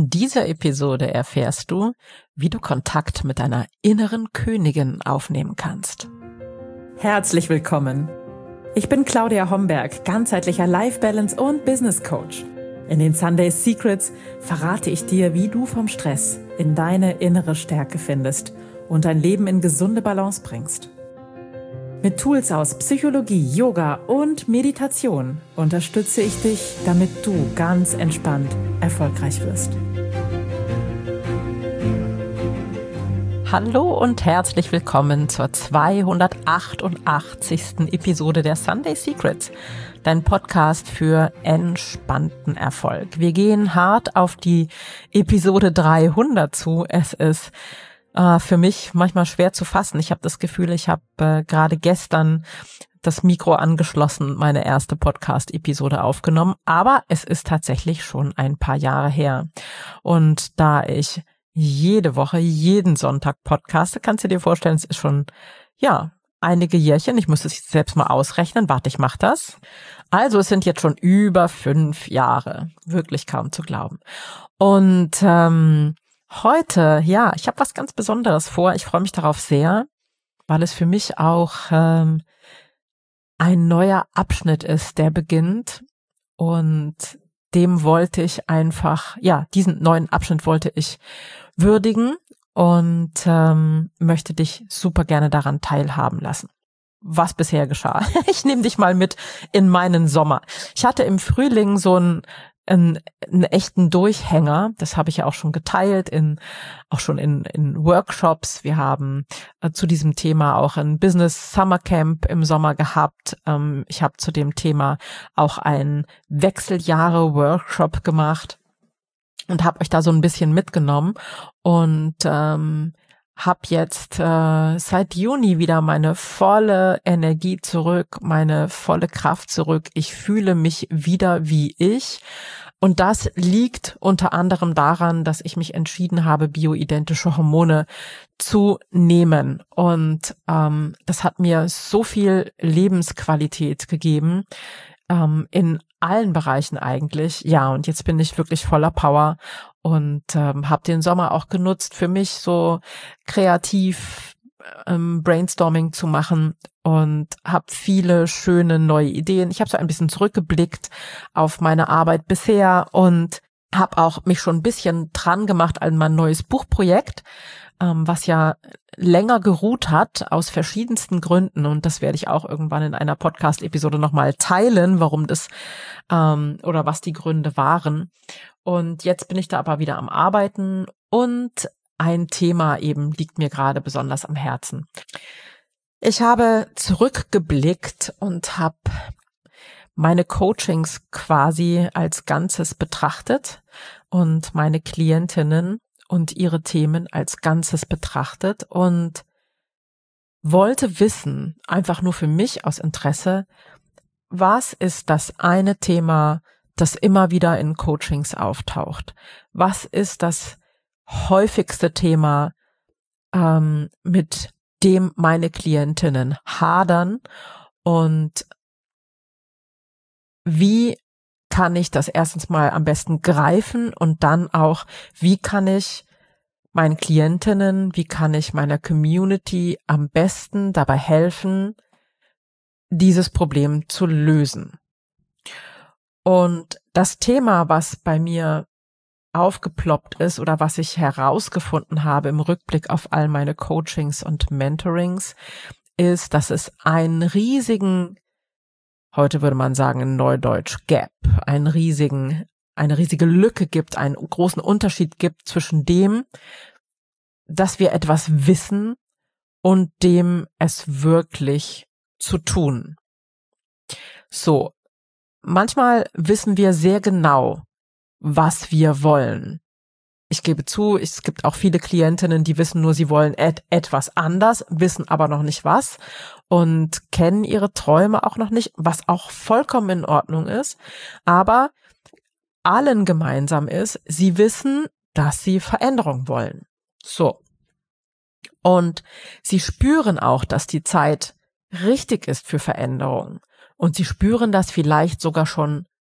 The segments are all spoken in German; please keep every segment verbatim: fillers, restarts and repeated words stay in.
In dieser Episode erfährst du, wie du Kontakt mit deiner inneren Königin aufnehmen kannst. Herzlich willkommen. Ich bin Claudia Homberg, ganzheitlicher Life Balance und Business Coach. In den Sunday Secrets verrate ich dir, wie du vom Stress in deine innere Stärke findest und dein Leben in gesunde Balance bringst. Mit Tools aus Psychologie, Yoga und Meditation unterstütze ich dich, damit du ganz entspannt erfolgreich wirst. Hallo und herzlich willkommen zur zweihundertachtundachtzigsten Episode der Sunday Secrets, dein Podcast für entspannten Erfolg. Wir gehen hart auf die Episode dreihundert zu. Es ist äh, für mich manchmal schwer zu fassen. Ich habe das Gefühl, ich habe äh, gerade gestern das Mikro angeschlossen und meine erste Podcast-Episode aufgenommen. Aber es ist tatsächlich schon ein paar Jahre her. Und da ich jede Woche, jeden Sonntag podcaste, kannst du dir vorstellen, es ist schon, ja, einige Jährchen. Ich müsste es selbst mal ausrechnen. Warte, ich mache das. Also es sind jetzt schon über fünf Jahre. Wirklich kaum zu glauben. Und ähm, heute, ja, ich habe was ganz Besonderes vor. Ich freue mich darauf sehr, weil es für mich auch ähm, ein neuer Abschnitt ist, der beginnt. Und dem wollte ich einfach, ja, diesen neuen Abschnitt wollte ich würdigen und ähm, möchte dich super gerne daran teilhaben lassen, was bisher geschah. Ich nehme dich mal mit in meinen Sommer. Ich hatte im Frühling so einen, einen, einen echten Durchhänger. Das habe ich ja auch schon geteilt, in auch schon in, in Workshops. Wir haben äh, zu diesem Thema auch ein Business Summer Camp im Sommer gehabt. Ähm, ich habe zu dem Thema auch einen Wechseljahre-Workshop gemacht und habe euch da so ein bisschen mitgenommen und ähm, habe jetzt äh, seit Juni wieder meine volle Energie zurück, meine volle Kraft zurück. Ich fühle mich wieder wie ich. Und das liegt unter anderem daran, dass ich mich entschieden habe, bioidentische Hormone zu nehmen. Und ähm, das hat mir so viel Lebensqualität gegeben, ähm, in allen Bereichen eigentlich. Ja, und jetzt bin ich wirklich voller Power und ähm, habe den Sommer auch genutzt, für mich so kreativ ähm, Brainstorming zu machen und habe viele schöne neue Ideen. Ich habe so ein bisschen zurückgeblickt auf meine Arbeit bisher und habe auch mich schon ein bisschen dran gemacht an mein neues Buchprojekt, ähm, was ja länger geruht hat aus verschiedensten Gründen, und das werde ich auch irgendwann in einer Podcast-Episode nochmal teilen, warum das ähm, oder was die Gründe waren. Und jetzt bin ich da aber wieder am Arbeiten und ein Thema eben liegt mir gerade besonders am Herzen. Ich habe zurückgeblickt und habe meine Coachings quasi als Ganzes betrachtet und meine Klientinnen und ihre Themen als Ganzes betrachtet und wollte wissen, einfach nur für mich aus Interesse, was ist das eine Thema, das immer wieder in Coachings auftaucht? Was ist das häufigste Thema, ähm, mit dem meine Klientinnen hadern, und wie kann ich das erstens mal am besten greifen und dann auch, wie kann ich meinen Klientinnen, wie kann ich meiner Community am besten dabei helfen, dieses Problem zu lösen. Und das Thema, was bei mir aufgeploppt ist oder was ich herausgefunden habe im Rückblick auf all meine Coachings und Mentorings, ist, dass es einen riesigen, heute würde man sagen in Neudeutsch, Gap, einen riesigen, eine riesige Lücke gibt, einen großen Unterschied gibt zwischen dem, dass wir etwas wissen und dem es wirklich zu tun. So, manchmal wissen wir sehr genau, was wir wollen. Ich gebe zu, es gibt auch viele Klientinnen, die wissen nur, sie wollen et- etwas anders, wissen aber noch nicht was und kennen ihre Träume auch noch nicht, was auch vollkommen in Ordnung ist. Aber allen gemeinsam ist, sie wissen, dass sie Veränderung wollen. So. Und sie spüren auch, dass die Zeit richtig ist für Veränderung. Und sie spüren das vielleicht sogar schon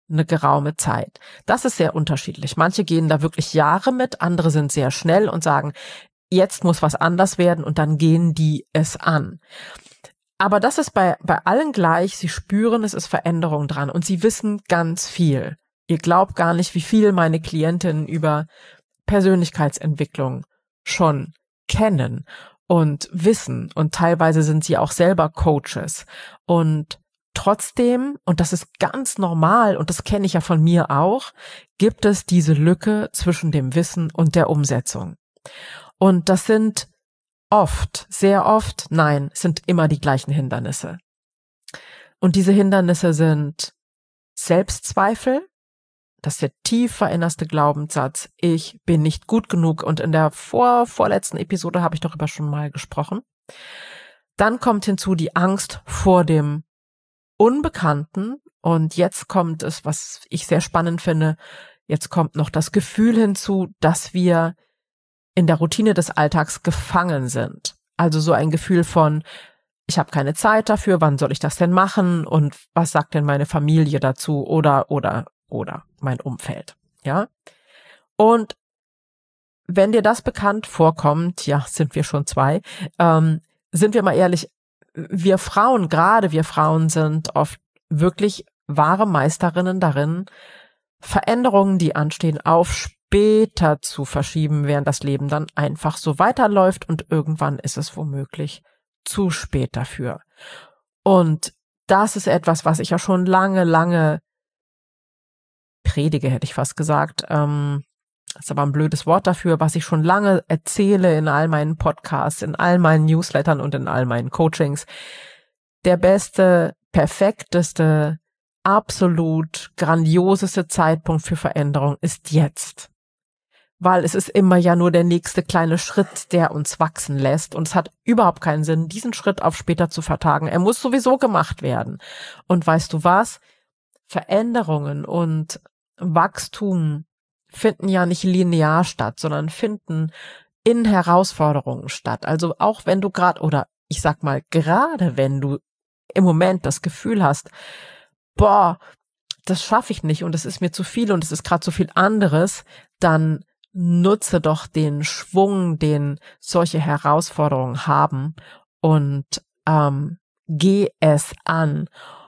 eine geraume Zeit. Das ist sehr unterschiedlich. Manche gehen da wirklich Jahre mit, andere sind sehr schnell und sagen, jetzt muss was anders werden und dann gehen die es an. Aber das ist bei, bei allen gleich. Sie spüren, es ist Veränderung dran und sie wissen ganz viel. Ihr glaubt gar nicht, wie viel meine Klientinnen über Persönlichkeitsentwicklung schon kennen und wissen. Und teilweise sind sie auch selber Coaches. Und trotzdem, und das ist ganz normal, und das kenne ich ja von mir auch, gibt es diese Lücke zwischen dem Wissen und der Umsetzung. Und das sind oft, sehr oft, nein, sind immer die gleichen Hindernisse. Und diese Hindernisse sind Selbstzweifel, das ist der tief verinnerste Glaubenssatz, ich bin nicht gut genug. Und in der vor, vorletzten Episode habe ich darüber schon mal gesprochen. Dann kommt hinzu die Angst vor dem Unbekannten. Und jetzt kommt es, was ich sehr spannend finde, jetzt kommt noch das Gefühl hinzu, dass wir in der Routine des Alltags gefangen sind. Also so ein Gefühl von, ich habe keine Zeit dafür, wann soll ich das denn machen und was sagt denn meine Familie dazu oder, oder, oder mein Umfeld, ja? Und wenn dir das bekannt vorkommt, ja, sind wir schon zwei, ähm, sind wir mal ehrlich, wir Frauen, gerade wir Frauen sind oft wirklich wahre Meisterinnen darin, Veränderungen, die anstehen, auf später zu verschieben, während das Leben dann einfach so weiterläuft und irgendwann ist es womöglich zu spät dafür. Und das ist etwas, was ich ja schon lange, lange predige, hätte ich fast gesagt. Ähm, das ist aber ein blödes Wort dafür, was ich schon lange erzähle in all meinen Podcasts, in all meinen Newslettern und in all meinen Coachings. Der beste, perfekteste, absolut grandioseste Zeitpunkt für Veränderung ist jetzt. Weil es ist immer ja nur der nächste kleine Schritt, der uns wachsen lässt. Und es hat überhaupt keinen Sinn, diesen Schritt auf später zu vertagen. Er muss sowieso gemacht werden. Und weißt du was? Veränderungen und Wachstum finden ja nicht linear statt, sondern finden in Herausforderungen statt. Also auch wenn du gerade, oder ich sag mal, gerade wenn du im Moment das Gefühl hast, boah, das schaffe ich nicht und es ist mir zu viel und es ist gerade zu viel anderes, dann nutze doch den Schwung, den solche Herausforderungen haben und ähm, geh es an.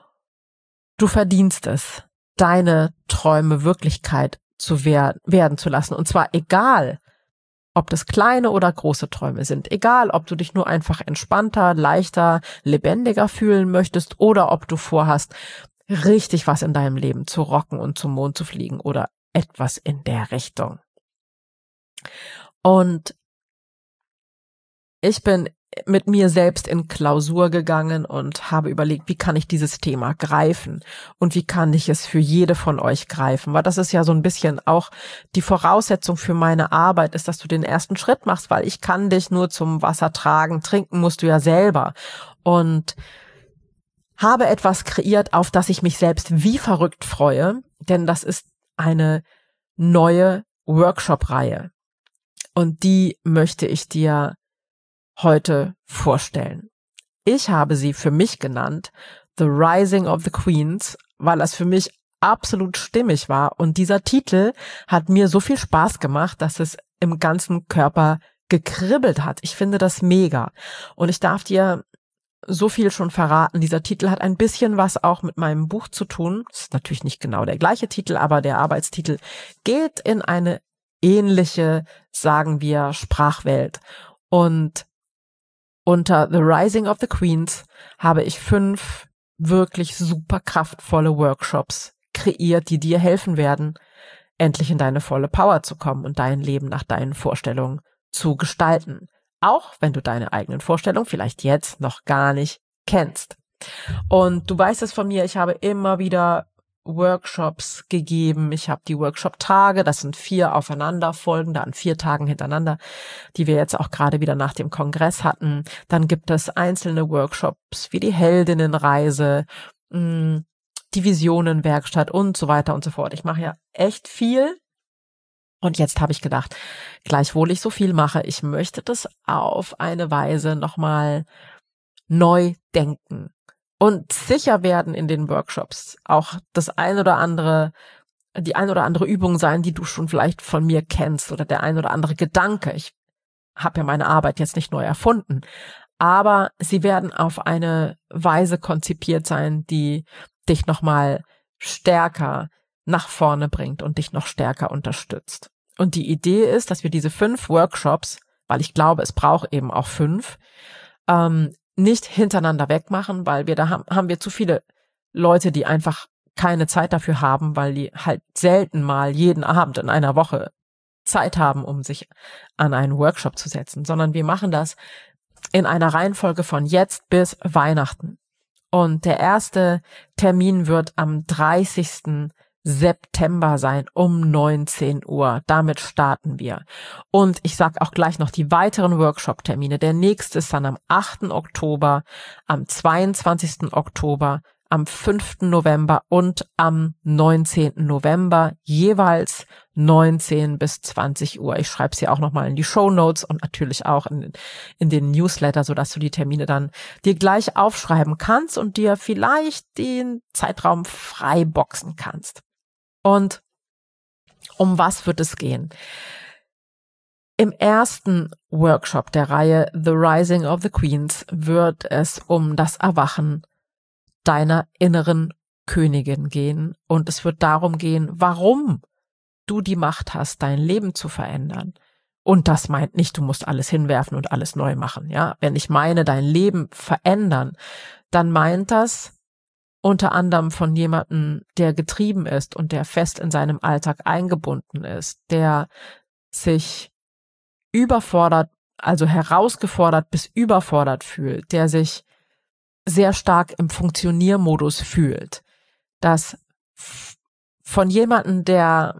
Du verdienst es, deine Träume Wirklichkeit zu wer- werden zu lassen. Und zwar egal, ob das kleine oder große Träume sind. Egal, ob du dich nur einfach entspannter, leichter, lebendiger fühlen möchtest oder ob du vorhast, richtig was in deinem Leben zu rocken und zum Mond zu fliegen oder etwas in der Richtung. Und ich bin mit mir selbst in Klausur gegangen und habe überlegt, wie kann ich dieses Thema greifen und wie kann ich es für jede von euch greifen, weil das ist ja so ein bisschen auch die Voraussetzung für meine Arbeit ist, dass du den ersten Schritt machst, weil ich kann dich nur zum Wasser tragen, trinken musst du ja selber und habe etwas kreiert, auf das ich mich selbst wie verrückt freue, denn das ist eine neue Workshop-Reihe und die möchte ich dir heute vorstellen. Ich habe sie für mich genannt The Rising of the Queens, weil das für mich absolut stimmig war und dieser Titel hat mir so viel Spaß gemacht, dass es im ganzen Körper gekribbelt hat. Ich finde das mega und ich darf dir so viel schon verraten. Dieser Titel hat ein bisschen was auch mit meinem Buch zu tun. Das ist natürlich nicht genau der gleiche Titel, aber der Arbeitstitel geht in eine ähnliche, sagen wir, Sprachwelt und unter The Rising of the Queens habe ich fünf wirklich super kraftvolle Workshops kreiert, die dir helfen werden, endlich in deine volle Power zu kommen und dein Leben nach deinen Vorstellungen zu gestalten. Auch wenn du deine eigenen Vorstellungen vielleicht jetzt noch gar nicht kennst. Und du weißt es von mir, ich habe immer wieder Workshops gegeben. Ich habe die Workshop-Tage, das sind vier aufeinanderfolgende, an vier Tagen hintereinander, die wir jetzt auch gerade wieder nach dem Kongress hatten. Dann gibt es einzelne Workshops wie die Heldinnenreise, die Visionenwerkstatt und so weiter und so fort. Ich mache ja echt viel. Und jetzt habe ich gedacht, gleichwohl ich so viel mache, ich möchte das auf eine Weise nochmal neu denken. Und sicher werden in den Workshops auch das ein oder andere, die ein oder andere Übung sein, die du schon vielleicht von mir kennst oder der ein oder andere Gedanke. Ich habe ja meine Arbeit jetzt nicht neu erfunden, aber sie werden auf eine Weise konzipiert sein, die dich nochmal stärker nach vorne bringt und dich noch stärker unterstützt. Und die Idee ist, dass wir diese fünf Workshops, weil ich glaube, es braucht eben auch fünf, ähm, nicht hintereinander wegmachen, weil wir da haben, haben wir zu viele Leute, die einfach keine Zeit dafür haben, weil die halt selten mal jeden Abend in einer Woche Zeit haben, um sich an einen Workshop zu setzen, sondern wir machen das in einer Reihenfolge von jetzt bis Weihnachten. Und der erste Termin wird am dreißigsten September sein um neunzehn Uhr. Damit starten wir. Und ich sage auch gleich noch die weiteren Workshop-Termine. Der nächste ist dann am achten Oktober, am zweiundzwanzigsten Oktober, am fünften November und am neunzehnten November, jeweils neunzehn bis zwanzig Uhr. Ich schreibe es hier auch nochmal in die Shownotes und natürlich auch in, in den Newsletter, sodass du die Termine dann dir gleich aufschreiben kannst und dir vielleicht den Zeitraum frei boxen kannst. Und um was wird es gehen? Im ersten Workshop der Reihe The Rising of the Queens wird es um das Erwachen deiner inneren Königin gehen. Und es wird darum gehen, warum du die Macht hast, dein Leben zu verändern. Und das meint nicht, du musst alles hinwerfen und alles neu machen. Ja, wenn ich meine, dein Leben verändern, dann meint das unter anderem von jemandem, der getrieben ist und der fest in seinem Alltag eingebunden ist, der sich überfordert, also herausgefordert bis überfordert fühlt, der sich sehr stark im Funktioniermodus fühlt, dass von jemandem, der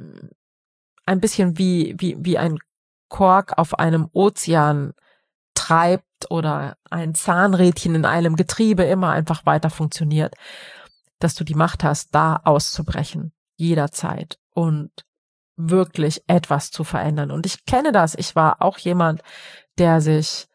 ein bisschen wie, wie, wie ein Kork auf einem Ozean treibt oder ein Zahnrädchen in einem Getriebe immer einfach weiter funktioniert, dass du die Macht hast, da auszubrechen, jederzeit und wirklich etwas zu verändern. Und ich kenne das, ich war auch jemand, der sich,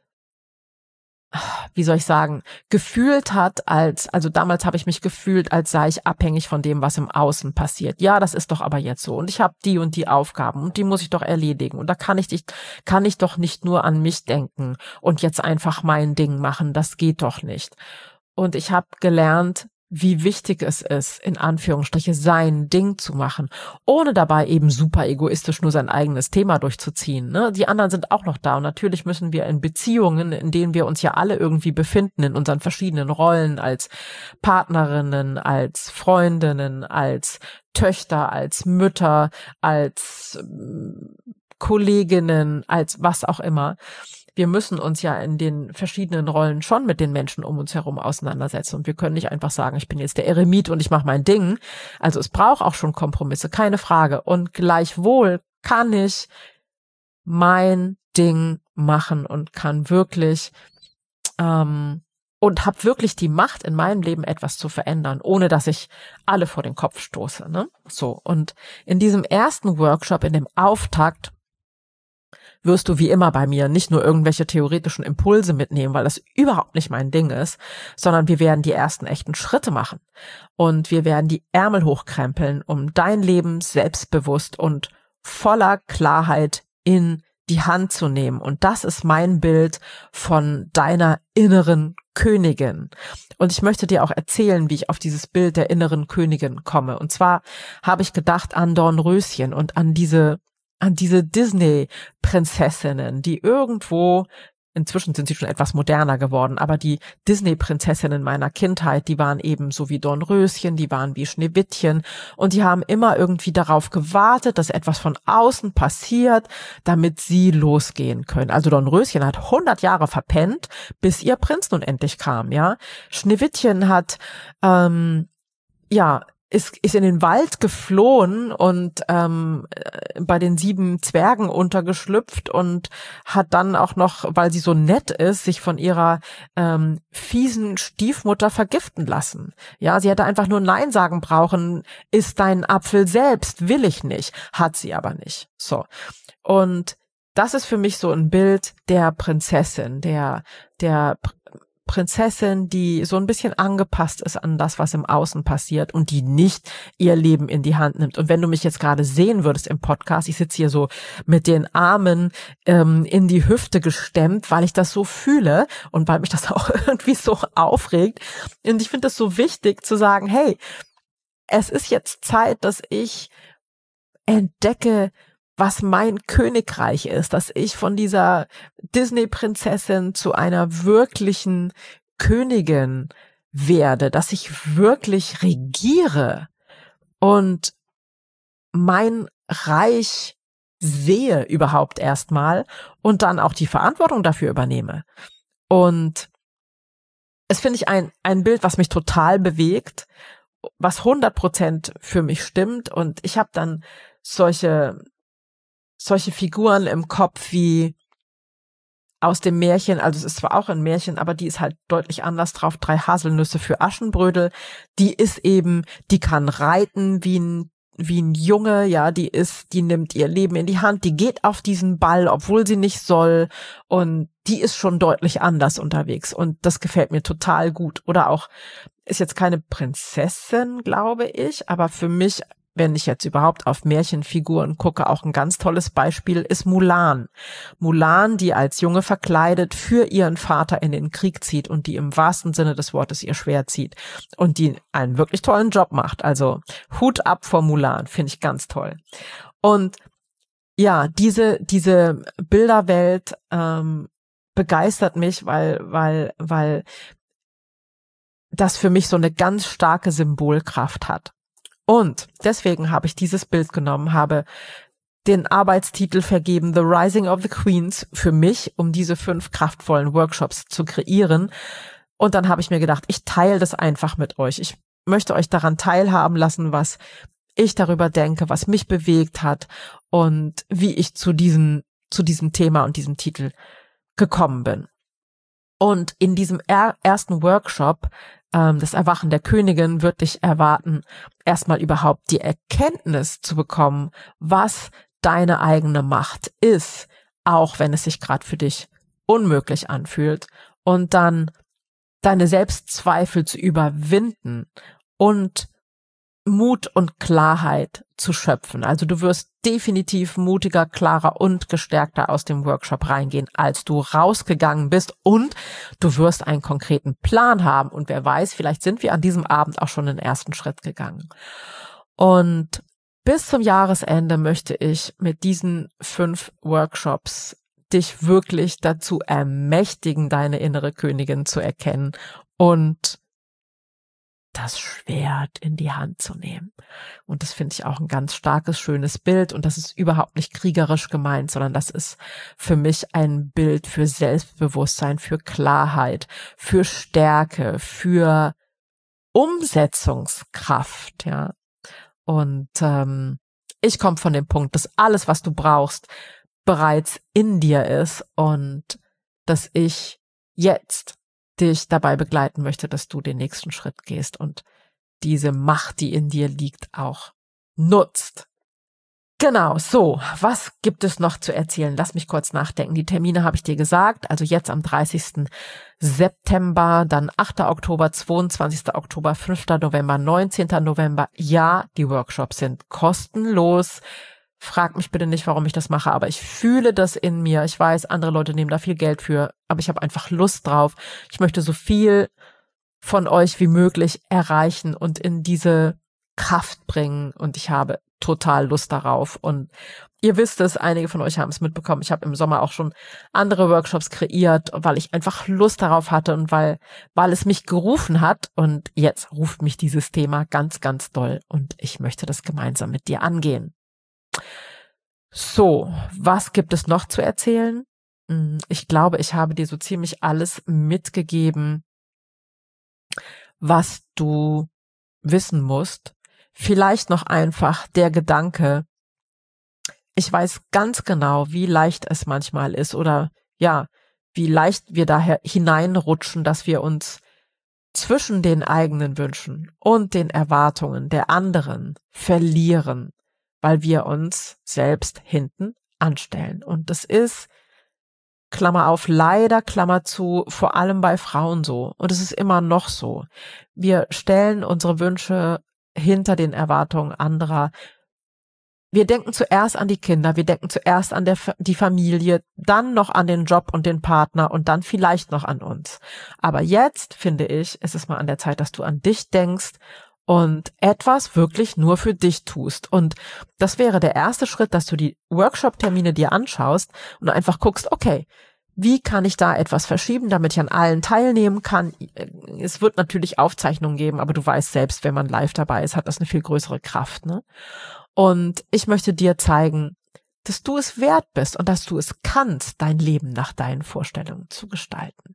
wie soll ich sagen, gefühlt hat als, also damals habe ich mich gefühlt, als sei ich abhängig von dem, was im Außen passiert. Ja, das ist doch aber jetzt so und ich habe die und die Aufgaben und die muss ich doch erledigen und da kann ich dich, kann ich doch nicht nur an mich denken und jetzt einfach mein Ding machen, das geht doch nicht. Und ich habe gelernt, wie wichtig es ist, in Anführungsstriche sein Ding zu machen, ohne dabei eben super egoistisch nur sein eigenes Thema durchzuziehen. Ne? Die anderen sind auch noch da und natürlich müssen wir in Beziehungen, in denen wir uns ja alle irgendwie befinden, in unseren verschiedenen Rollen als Partnerinnen, als Freundinnen, als Töchter, als Mütter, als Kolleginnen, als was auch immer. Wir müssen uns ja in den verschiedenen Rollen schon mit den Menschen um uns herum auseinandersetzen und wir können nicht einfach sagen, ich bin jetzt der Eremit und ich mache mein Ding. Also es braucht auch schon Kompromisse, keine Frage. Und gleichwohl kann ich mein Ding machen und kann wirklich ähm, und habe wirklich die Macht in meinem Leben etwas zu verändern, ohne dass ich alle vor den Kopf stoße. Ne? So, und in diesem ersten Workshop, in dem Auftakt, wirst du wie immer bei mir nicht nur irgendwelche theoretischen Impulse mitnehmen, weil das überhaupt nicht mein Ding ist, sondern wir werden die ersten echten Schritte machen und wir werden die Ärmel hochkrempeln, um dein Leben selbstbewusst und voller Klarheit in die Hand zu nehmen. Und das ist mein Bild von deiner inneren Königin. Und ich möchte dir auch erzählen, wie ich auf dieses Bild der inneren Königin komme. Und zwar habe ich gedacht an Dornröschen und an diese an diese Disney-Prinzessinnen, die irgendwo, inzwischen sind sie schon etwas moderner geworden, aber die Disney-Prinzessinnen meiner Kindheit, die waren eben so wie Dornröschen, die waren wie Schneewittchen und die haben immer irgendwie darauf gewartet, dass etwas von außen passiert, damit sie losgehen können. Also Dornröschen hat hundert Jahre verpennt, bis ihr Prinz nun endlich kam, ja. Schneewittchen hat, ähm, ja, ist, ist in den Wald geflohen und ähm, bei den sieben Zwergen untergeschlüpft und hat dann auch noch, weil sie so nett ist, sich von ihrer ähm, fiesen Stiefmutter vergiften lassen. Ja, sie hätte einfach nur Nein sagen brauchen, isst deinen Apfel selbst, will ich nicht, hat sie aber nicht. So. Und das ist für mich so ein Bild der Prinzessin, der der Prinzessin, die so ein bisschen angepasst ist an das, was im Außen passiert und die nicht ihr Leben in die Hand nimmt. Und wenn du mich jetzt gerade sehen würdest im Podcast, ich sitze hier so mit den Armen ähm, in die Hüfte gestemmt, weil ich das so fühle und weil mich das auch irgendwie so aufregt. Und ich finde es so wichtig zu sagen, hey, es ist jetzt Zeit, dass ich entdecke, was mein Königreich ist, dass ich von dieser Disney-Prinzessin zu einer wirklichen Königin werde, dass ich wirklich regiere und mein Reich sehe überhaupt erstmal und dann auch die Verantwortung dafür übernehme. Und es finde ich ein, ein Bild, was mich total bewegt, was hundert Prozent für mich stimmt. Und ich habe dann solche solche Figuren im Kopf wie aus dem Märchen, also es ist zwar auch ein Märchen, aber die ist halt deutlich anders drauf, drei Haselnüsse für Aschenbrödel, die ist eben, die kann reiten wie ein wie ein Junge, ja, die ist, die nimmt ihr Leben in die Hand, die geht auf diesen Ball, obwohl sie nicht soll, und die ist schon deutlich anders unterwegs und das gefällt mir total gut. Oder auch, ist jetzt keine Prinzessin, glaube ich, aber für mich, wenn ich jetzt überhaupt auf Märchenfiguren gucke, auch ein ganz tolles Beispiel ist Mulan. Mulan, die als Junge verkleidet für ihren Vater in den Krieg zieht und die im wahrsten Sinne des Wortes ihr Schwert zieht und die einen wirklich tollen Job macht. Also Hut ab vor Mulan, finde ich ganz toll. Und ja, diese diese Bilderwelt ähm, begeistert mich, weil weil weil das für mich so eine ganz starke Symbolkraft hat. Und deswegen habe ich dieses Bild genommen, habe den Arbeitstitel vergeben, The Rising of the Queens, für mich, um diese fünf kraftvollen Workshops zu kreieren. Und dann habe ich mir gedacht, ich teile das einfach mit euch. Ich möchte euch daran teilhaben lassen, was ich darüber denke, was mich bewegt hat und wie ich zu diesem, zu diesem Thema und diesem Titel gekommen bin. Und in diesem er- ersten Workshop, ähm, das Erwachen der Königin, wird dich erwarten, erstmal überhaupt die Erkenntnis zu bekommen, was deine eigene Macht ist, auch wenn es sich gerade für dich unmöglich anfühlt, und dann deine Selbstzweifel zu überwinden und Mut und Klarheit zu schöpfen. Also du wirst definitiv mutiger, klarer und gestärkter aus dem Workshop reingehen, als du rausgegangen bist, und du wirst einen konkreten Plan haben und wer weiß, vielleicht sind wir an diesem Abend auch schon den ersten Schritt gegangen. Und bis zum Jahresende möchte ich mit diesen fünf Workshops dich wirklich dazu ermächtigen, deine innere Königin zu erkennen und das Schwert in die Hand zu nehmen. Und das finde ich auch ein ganz starkes, schönes Bild. Und das ist überhaupt nicht kriegerisch gemeint, sondern das ist für mich ein Bild für Selbstbewusstsein, für Klarheit, für Stärke, für Umsetzungskraft, ja. Und ähm, ich komme von dem Punkt, dass alles, was du brauchst, bereits in dir ist und dass ich jetzt dich dabei begleiten möchte, dass du den nächsten Schritt gehst und diese Macht, die in dir liegt, auch nutzt. Genau, so, was gibt es noch zu erzählen? Lass mich kurz nachdenken. Die Termine habe ich dir gesagt, also jetzt am dreißigsten September, dann achter Oktober, zweiundzwanzigster Oktober, fünfter November, neunzehnten November. Ja, die Workshops sind kostenlos. Frag mich bitte nicht, warum ich das mache, aber ich fühle das in mir. Ich weiß, andere Leute nehmen da viel Geld für, aber ich habe einfach Lust drauf. Ich möchte so viel von euch wie möglich erreichen und in diese Kraft bringen, und ich habe total Lust darauf. Und ihr wisst es, einige von euch haben es mitbekommen. Ich habe im Sommer auch schon andere Workshops kreiert, weil ich einfach Lust darauf hatte und weil weil es mich gerufen hat. Und jetzt ruft mich dieses Thema ganz, ganz doll und ich möchte das gemeinsam mit dir angehen. So, was gibt es noch zu erzählen? Ich glaube, ich habe dir so ziemlich alles mitgegeben, was du wissen musst. Vielleicht noch einfach der Gedanke, ich weiß ganz genau, wie leicht es manchmal ist oder ja, wie leicht wir daher hineinrutschen, dass wir uns zwischen den eigenen Wünschen und den Erwartungen der anderen verlieren, weil wir uns selbst hinten anstellen. Und das ist Klammer auf, leider, Klammer zu, vor allem bei Frauen so. Und es ist immer noch so. Wir stellen unsere Wünsche hinter den Erwartungen anderer. Wir denken zuerst an die Kinder, wir denken zuerst an der, die Familie, dann noch an den Job und den Partner und dann vielleicht noch an uns. Aber jetzt, finde ich, ist es mal an der Zeit, dass du an dich denkst und etwas wirklich nur für dich tust. Und das wäre der erste Schritt, dass du die Workshop-Termine dir anschaust und einfach guckst, okay, wie kann ich da etwas verschieben, damit ich an allen teilnehmen kann? Es wird natürlich Aufzeichnungen geben, aber du weißt selbst, wenn man live dabei ist, hat das eine viel größere Kraft, ne? Und ich möchte dir zeigen, dass du es wert bist und dass du es kannst, dein Leben nach deinen Vorstellungen zu gestalten.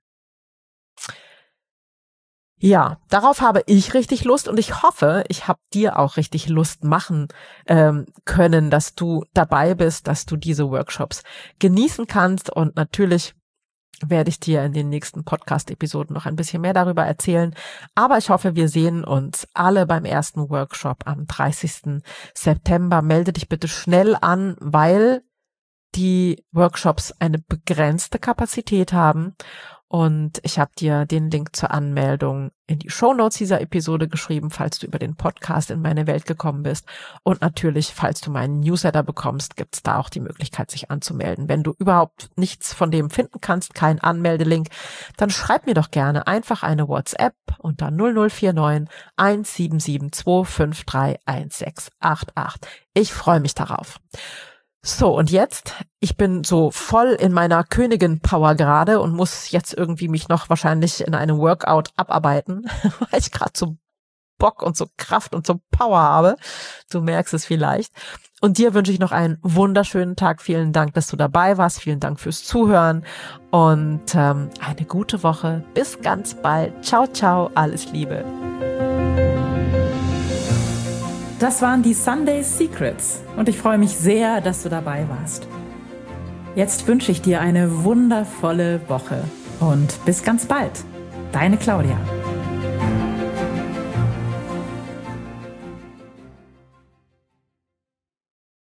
Ja, darauf habe ich richtig Lust und ich hoffe, ich habe dir auch richtig Lust machen ähm, können, dass du dabei bist, dass du diese Workshops genießen kannst und natürlich werde ich dir in den nächsten Podcast-Episoden noch ein bisschen mehr darüber erzählen. Aber ich hoffe, wir sehen uns alle beim ersten Workshop am dreißigsten September. Melde dich bitte schnell an, weil die Workshops eine begrenzte Kapazität haben. Und ich habe dir den Link zur Anmeldung in die Shownotes dieser Episode geschrieben, falls du über den Podcast in meine Welt gekommen bist. Und natürlich, falls du meinen Newsletter bekommst, gibt es da auch die Möglichkeit, sich anzumelden. Wenn du überhaupt nichts von dem finden kannst, keinen Anmeldelink, dann schreib mir doch gerne einfach eine WhatsApp unter null null vier neun eins sieben sieben zwei fünf drei eins sechs acht acht. Ich freue mich darauf. So, und jetzt, ich bin so voll in meiner Königin-Power gerade und muss jetzt irgendwie mich noch wahrscheinlich in einem Workout abarbeiten, weil ich gerade so Bock und so Kraft und so Power habe. Du merkst es vielleicht. Und dir wünsche ich noch einen wunderschönen Tag. Vielen Dank, dass du dabei warst. Vielen Dank fürs Zuhören und ähm, eine gute Woche. Bis ganz bald. Ciao, ciao. Alles Liebe. Das waren die Sunday Secrets und ich freue mich sehr, dass du dabei warst. Jetzt wünsche ich dir eine wundervolle Woche und bis ganz bald. Deine Claudia.